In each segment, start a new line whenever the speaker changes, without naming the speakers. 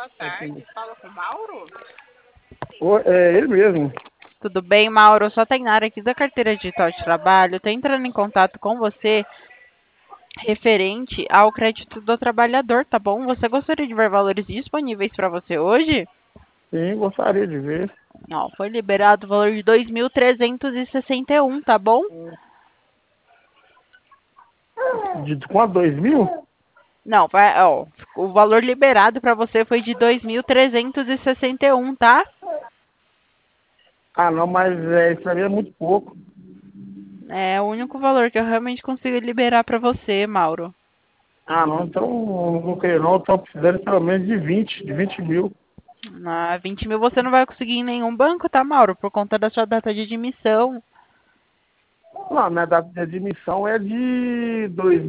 Boa tarde, fala com o Mauro?
É ele mesmo.
Tudo bem, Mauro? Só Tainara aqui da carteira digital de trabalho. Estou entrando em contato com você referente ao crédito do trabalhador, tá bom? Você gostaria de ver valores disponíveis para você hoje?
Sim, gostaria de ver.
Ó, foi liberado o valor de 2.361, tá bom?
De quanto? 2.000?
Não, vai, ó, o valor liberado para você foi de 2.361, tá?
Ah, não, mas isso aí é muito pouco.
É o único valor que eu realmente consigo liberar para você, Mauro.
Ah, não, então não vou querer não. Estou precisando pelo menos de 20 mil.
20 mil você não vai conseguir em nenhum banco, tá, Mauro? Por conta da sua data de admissão.
Não, minha data de admissão é de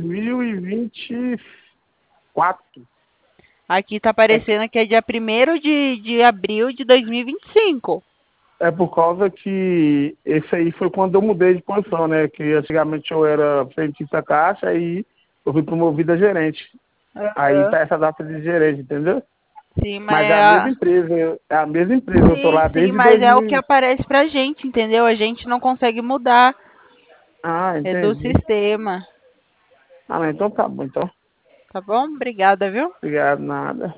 2024.
Aqui tá
É, que-
aparecendo que é dia 1º de abril de 2025.
é por causa que esse aí foi quando eu mudei de posição, né? Que antigamente eu era frentista caixa e eu fui promovido a gerente. Aí
Aham.
tá essa data de gerente, entendeu?
Sim, mas
Mas é a mesma empresa, é a mesma empresa, eu tô
sim,
lá
sim,
desde
mas é o que
2000.
aparece pra gente, entendeu? A gente não consegue mudar.
Ah,
É do
entendi.
sistema.
Ah, não, então tá bom, então.
Tá bom? Obrigada, viu?
Obrigado, nada.